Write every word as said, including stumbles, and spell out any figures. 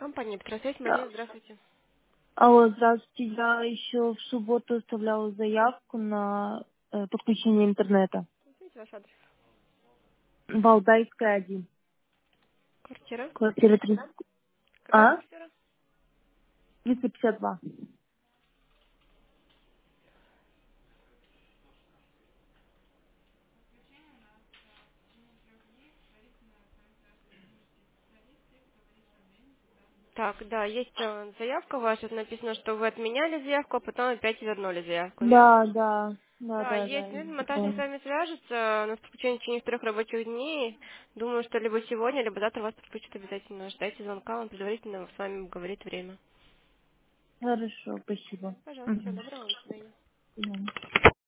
Компания Петросвязь, А, Мария, здравствуйте. Алло, здравствуйте. Я еще в субботу оставляла заявку на э, подключение интернета. Знаете ваш адрес? Валдайская, один. Квартира? Квартира тридцать. Какая А? квартира? триста пятьдесят два. Так, да, есть э, заявка ваша, тут написано, что вы отменяли заявку, а потом опять вернули заявку, верно? Да, да. Да, Да, да, да. есть, я ну, монтажник с поняла. вами свяжется, на подключение в течение трех рабочих дней. Думаю, что либо сегодня, либо завтра вас подключат обязательно. Ждайте звонка, он предварительно с вами говорит время. Хорошо, спасибо. Пожалуйста, всего Угу. доброго, до свидания.